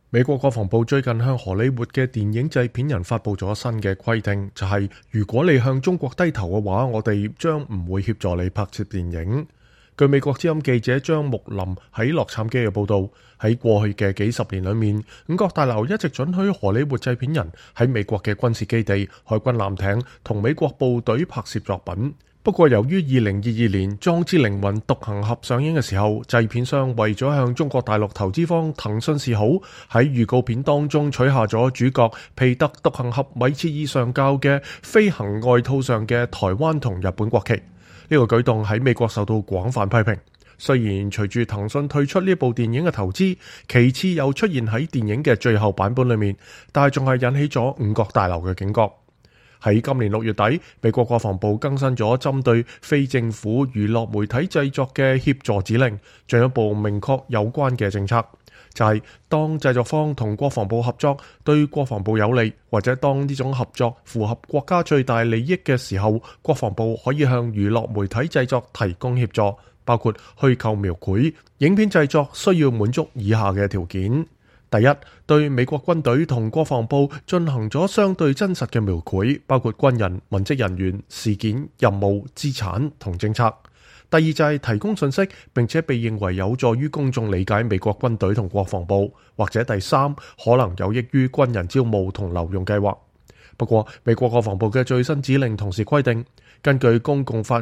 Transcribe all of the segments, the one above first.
美國國防部最近向荷里活嘅電影製片人發佈咗新嘅規定，就係如果你向中國低頭嘅話，我哋將唔會協助你拍攝電影。據美國之音記者張木林喺洛杉磯嘅報道，喺過去嘅幾十年裏面，五角大樓一直准許荷里活製片人喺美國嘅軍事基地、海軍艦艇同美國部隊拍攝作品。不過由於2022年《壯志凌雲獨行俠》上映嘅時候，製片商為咗向中國大陸投資方騰訊示好，喺預告片當中取下咗主角皮特獨行俠米切爾上校嘅飛行外套上嘅台灣同日本國旗。呢個舉動喺美國受到廣泛批評。雖然隨住騰訊退出呢部電影嘅投資，其次又出現喺電影嘅最後版本裏面，但係仲係引起咗五角大樓嘅警覺。喺今年6月底，美國國防部更新咗針對非政府娛樂媒體製作嘅協助指令，進一步明確有關嘅政策，就係當製作方同國防部合作對國防部有利，或者當呢種合作符合國家最大利益嘅時候，國防部可以向娛樂媒體製作提供協助，包括虛構描繪。影片製作需要滿足以下嘅條件。第一，對美國軍隊同國防部進行咗相對真實嘅描繪，包括軍人、文職人員、事件、任務、資產同政策。第二就係提供信息，並且被認為有助於公眾理解美國軍隊同國防部，或者第三，可能有益於軍人招募同留用計劃。不過，美國國防部嘅最新指令同時規定，根據公共法案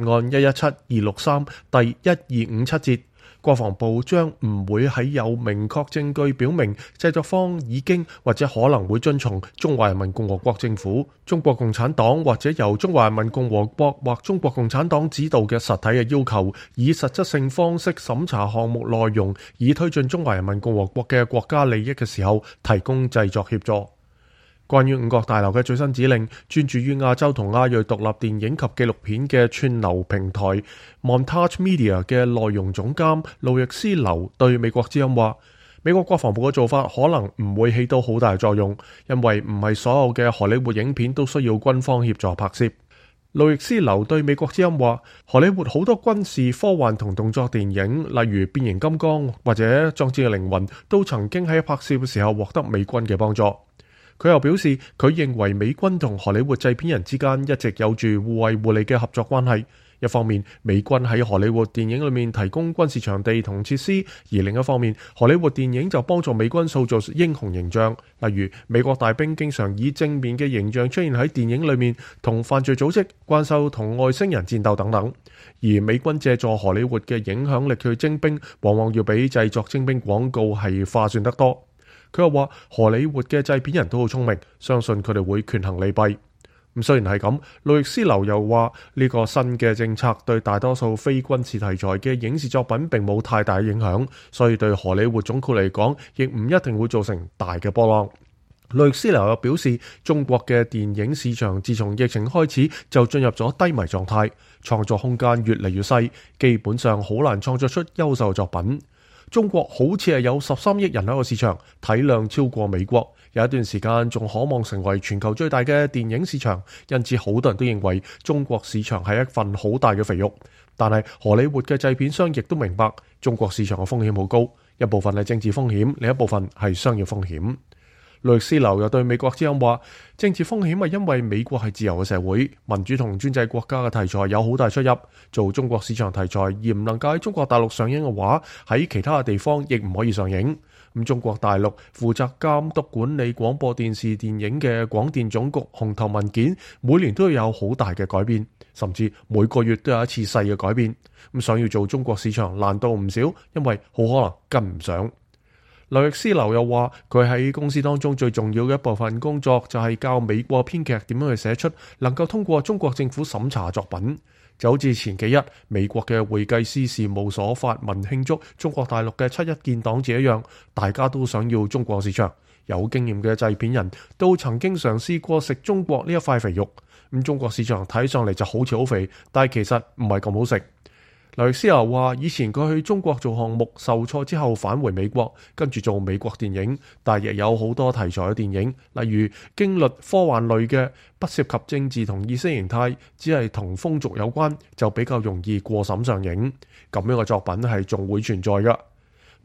117263第1257節，國防部將唔會喺有明確證據表明製作方已經或者可能會遵從中華人民共和國政府、中國共產黨或者由中華人民共和國或中國共產黨指導嘅實體嘅要求，以實質性方式審查項目內容，以推進中華人民共和國嘅國家利益嘅時候，提供製作協助。關於五角大樓嘅最新指令，專注於亞洲同亞裔獨立電影及紀錄片嘅串流平台 Montage Media 嘅內容總監路易斯劉對美國之音話，美國國防部嘅做法可能唔會起到好大作用，因為唔係所有嘅荷里活影片都需要軍方協助拍攝。路易斯劉對美國之音話，荷里活好多軍事、科幻同動作電影，例如變形金剛或者壯志嘅靈魂，都曾經喺拍攝嘅時候獲得美軍嘅幫助。佢又表示，佢認為美軍同荷里活製片人之間一直有住互惠互利嘅合作關係。一方面，美軍喺荷里活電影裏面提供軍事場地同設施，而另一方面，荷里活電影就幫助美軍塑造英雄形象。例如，美國大兵經常以正面嘅形象出現喺電影裏面，同犯罪組織、怪獸同外星人戰鬥等等。而美軍借助荷里活嘅影響力去徵兵，往往要比製作徵兵廣告係划算得多。佢又話，荷里活嘅製片人都好聰明，相信佢哋會權衡利弊。咁雖然係咁，路易斯劉又話呢個新嘅政策對大多數非軍事題材嘅影視作品並冇太大影響，所以對荷里活總括嚟講，亦唔一定會造成大嘅波浪。路易斯劉又表示，中國嘅電影市場自從疫情開始就進入咗低迷狀態，創作空間越嚟越細，基本上好難創作出優秀作品。中國好似係有13億人口嘅市場，體量超過美國，有一段時間仲可望成為全球最大嘅電影市場，因此好多人都認為中國市場係一份好大嘅肥肉。但係荷里活嘅製片商亦都明白中國市場嘅風險好高，一部分係政治風險，另一部分係商業風險。路易斯劉又對美國之音話，政治風險係因為美國係自由嘅社會，民主同專制國家嘅題材有好大出入，做中國市場題材而唔能夠喺中國大陸上映嘅話，喺其他嘅地方亦唔可以上映。咁中國大陸負責監督管理廣播電視電影嘅廣電總局紅頭文件，每年都要有好大嘅改變，甚至每個月都有一次細嘅改變。咁想要做中國市場難度唔少，因為好可能跟唔上。路易斯劉又話，佢喺公司當中最重要嘅一部分工作就係教美國編劇點樣去寫出能夠通過中國政府審查作品。就好似前幾日美國嘅會計師事務所發文慶祝中國大陸嘅7·1建黨節一樣，大家都想要中國市場。有經驗嘅製片人都曾經嘗試過食中國呢一塊肥肉。咁中國市場睇上嚟就好似好肥，但係其實唔係咁好食。路易斯劉話，以前佢去中國做項目，受挫之後返回美國，跟住做美國電影，但亦有好多題材嘅電影，例如驚慄科幻類嘅，不涉及政治同意識形態，只係同風俗有關，就比較容易過審上映。咁樣嘅作品係仲會存在㗎。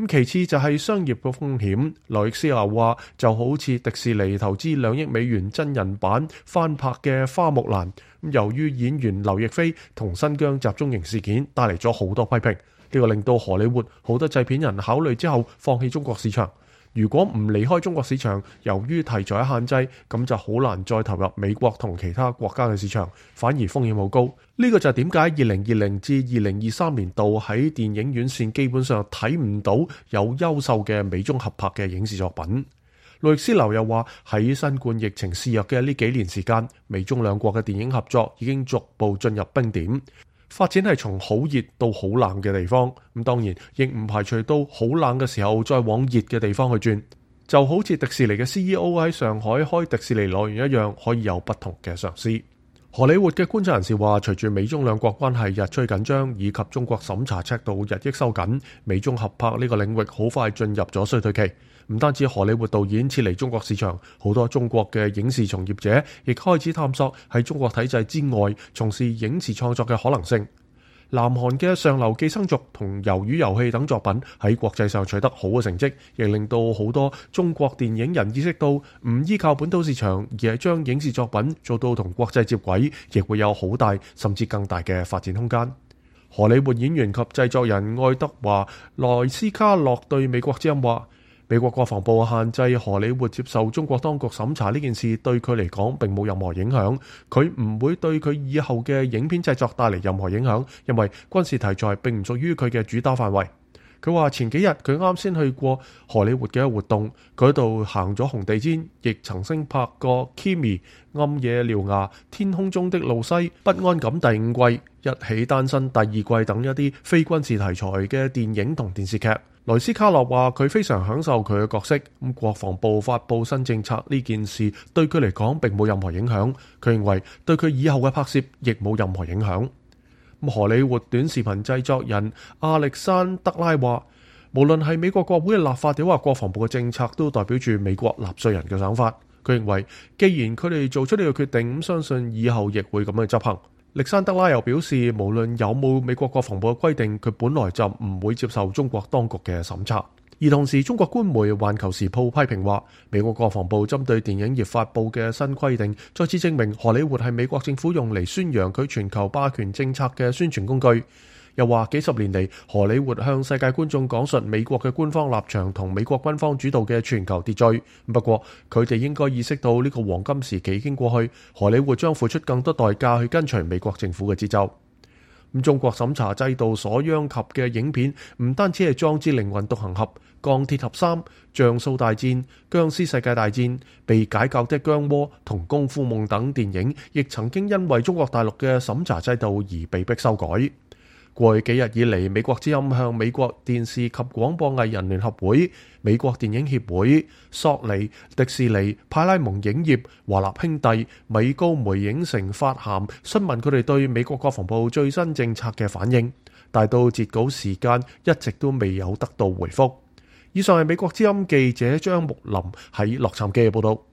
其次就係商業嘅風險。羅易斯流話，就好似迪士尼投資2億美元真人版翻拍嘅花木蘭，由於演員劉亦菲同新疆集中營事件帶嚟咗好多批評，呢個令到荷里活好多製片人考慮之後放棄中國市場。如果唔離開中國市場，由於題材限制，咁就好難再投入美國同其他國家嘅市場，反而風險好高。呢個就係點解2020至2023年度喺電影院線基本上睇唔到有優秀嘅美中合拍嘅影視作品。路易斯流又話，喺新冠疫情肆虐嘅呢幾年時間，美中兩國嘅電影合作已經逐步進入冰點。發展係從好熱到好冷嘅地方，咁當然亦唔排除到好冷嘅時候再往熱嘅地方去轉，就好似迪士尼嘅 CEO 喺上海開迪士尼樂園一樣，可以有不同嘅嘗試。荷里活嘅觀察人士話，隨住美中兩國關係日趨緊張，以及中國審查尺度日益收緊，美中合拍呢個領域好快進入咗衰退期。唔單止荷里活導演撤離中國市場，好多中國嘅影視從業者亦開始探索喺中國體制之外從事影視創作嘅可能性。南韓嘅上流寄生族同魷魚遊戲等作品喺國際上取得好嘅成績，亦令到好多中國電影人意識到唔依靠本土市場，而係將影視作品做到同國際接軌，亦會有好大甚至更大嘅發展空間。荷里活演員及製作人愛德華萊斯卡洛對美國之音話，美國國防部限制荷里活接受中國當局審查呢件事對佢嚟講並冇任何影響，佢唔會對佢以後嘅影片製作帶嚟任何影響，因為軍事題材並唔屬於佢嘅主打範圍。佢話前幾日佢啱先去過荷里活嘅活動，佢喺度行咗紅地毯，亦曾經拍過 Kimi、暗夜獠牙、天空中的露西、不安感第5季、一起單身第2季等一啲非軍事題材嘅電影同電視劇。萊斯卡洛話佢非常享受佢嘅角色，國防部發布新政策呢件事對佢嚟講並冇任何影響，佢認為對佢以後嘅拍攝亦冇任何影響。荷里活短視頻製作人亞歷山德拉話，無論係美國國會嘅立法，定或國防部嘅政策，都代表住美國納稅人嘅想法。佢認為既然佢哋做出呢個決定，咁相信以後亦會咁樣執行。歷山德拉又表示，無論有冇美國國防部嘅規定，佢本來就唔會接受中國當局嘅審查。而同時，中國官媒《環球時報》批評話，美國國防部針對電影業發布嘅新規定，再次證明荷里活係美國政府用嚟宣揚佢全球霸權政策嘅宣傳工具。又話幾十年嚟，荷里活向世界觀眾講述美國嘅官方立場同美國軍方主導嘅全球秩序。不過佢哋應該意識到呢個黃金時期已經過去，荷里活將付出更多代價去跟隨美國政府嘅節奏。中國審查制度所殃及嘅影片唔單止係壯志凌雲獨行俠、鋼鐵俠3、像素大戰、僵屍世界大戰、被解救的姜窩同功夫夢等電影，亦曾經因為中國大陸嘅審查制度而被迫修改。過去幾日以嚟，美國之音向美國電視及廣播藝人聯合會、美國電影協會、索尼、迪士尼、派拉蒙影業、華納兄弟、米高梅影城發函，詢問佢哋對美國國防部最新政策嘅反應，但到截稿時間一直都未有得到回覆。以上係美國之音記者張木林喺洛杉磯嘅報道。